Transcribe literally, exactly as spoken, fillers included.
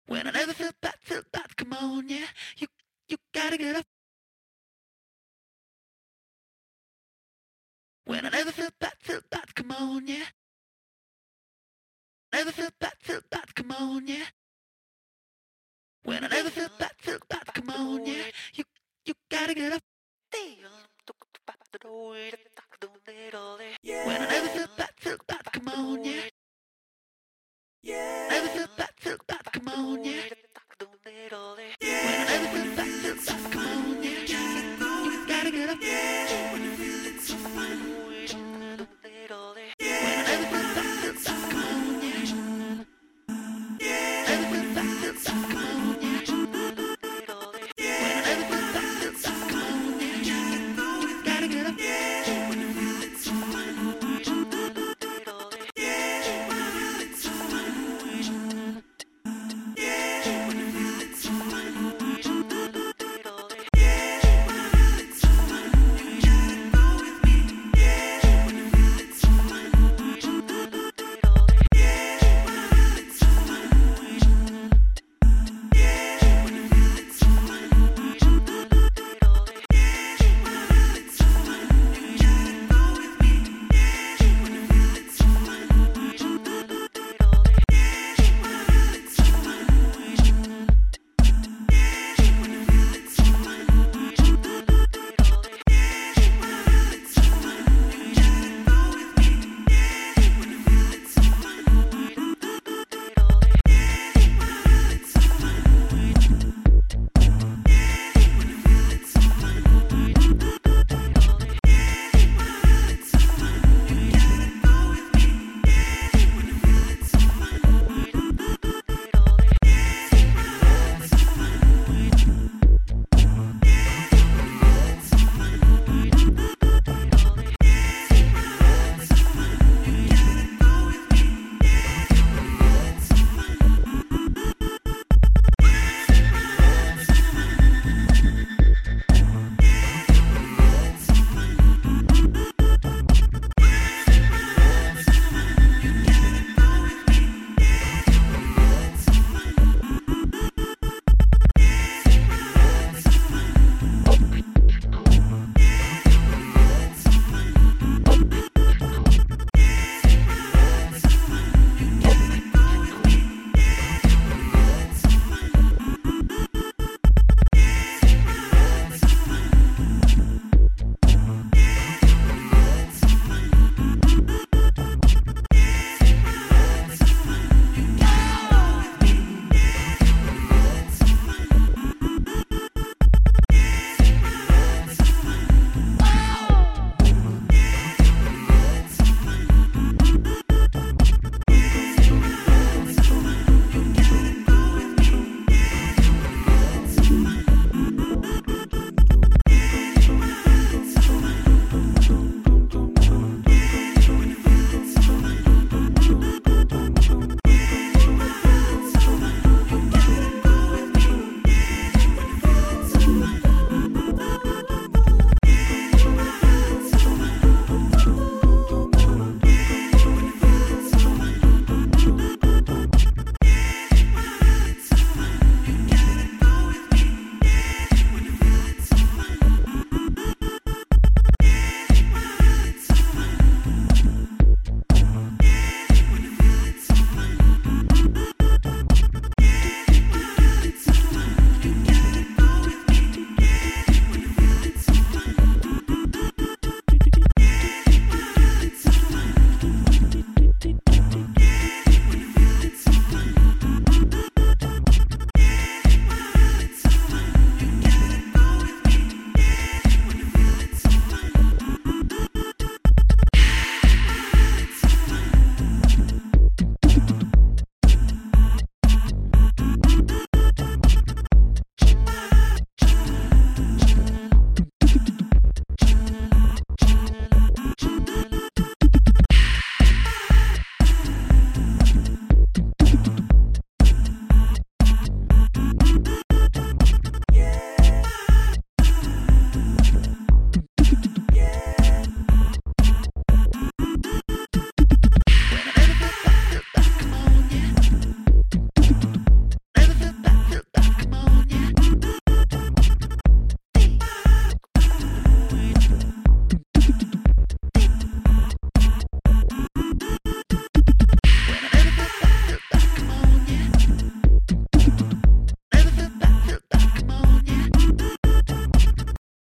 When I never felt that, felt that, come on, yeah. You, you gotta get up. When I never felt that, felt that, come on, yeah. Never felt that, felt that, come on, yeah. When I never felt that, felt that, come on, yeah. You, you gotta get up. When I never felt that, felt that, come on, yeah. Never felt that, felt that, come on, yeah.